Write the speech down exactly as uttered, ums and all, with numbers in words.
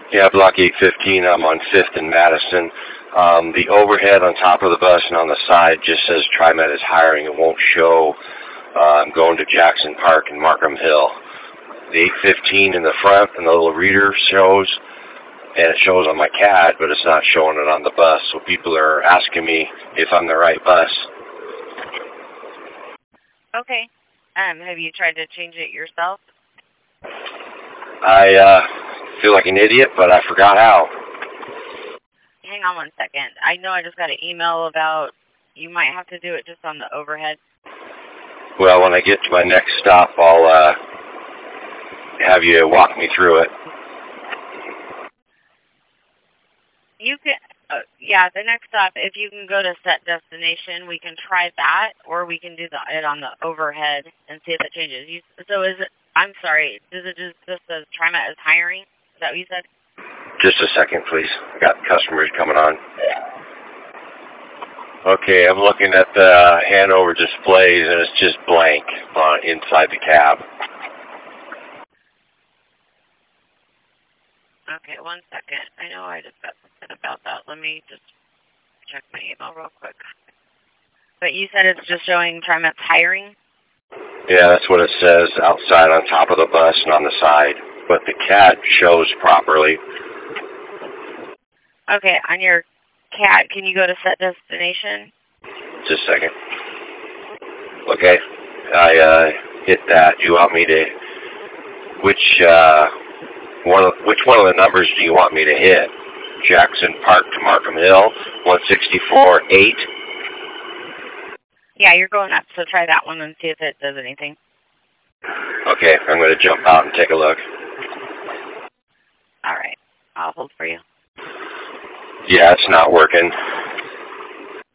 Yeah, block eight fifteen. I'm on fifth and Madison. Um, the overhead on top of the bus and on the side just says TriMet is hiring. It won't show. Uh, I'm going to Jackson Park and Markham Hill. The eight fifteen in the front and the little reader shows, and it shows on my C A D, but it's not showing it on the bus. So people are asking me if I'm the right bus. Okay. Um, have you tried to change it yourself? I uh, feel like an idiot, but I forgot how. Hang on one second. I know I just got an email about you might have to do it just on the overhead. Well, when I get to my next stop, I'll uh, have you walk me through it. You can, uh, yeah, the next stop, if you can go to set destination, we can try that, or we can do the, it on the overhead and see if it changes. You, so is it, I'm sorry, does it just, this says TriMet is hiring? Is that what you said? Just a second, please. I got customers coming on. Okay, I'm looking at the Hanover displays, and it's just blank on inside the cab. Okay, one second. I know I just got something about that. Let me just check my email real quick. But you said it's just showing TriMet's hiring? Yeah, that's what it says outside on top of the bus and on the side. But the C A D shows properly. Okay, on your C A D, can you go to set destination? Just a second. Okay, I uh, hit that. Do you want me to, which, uh, one of, which one of the numbers do you want me to hit? Jackson Park to Markham Hill, one sixty-four eight. Yeah, you're going up, so try that one and see if it does anything. Okay, I'm going to jump out and take a look. All right, I'll hold for you. Yeah, it's not working.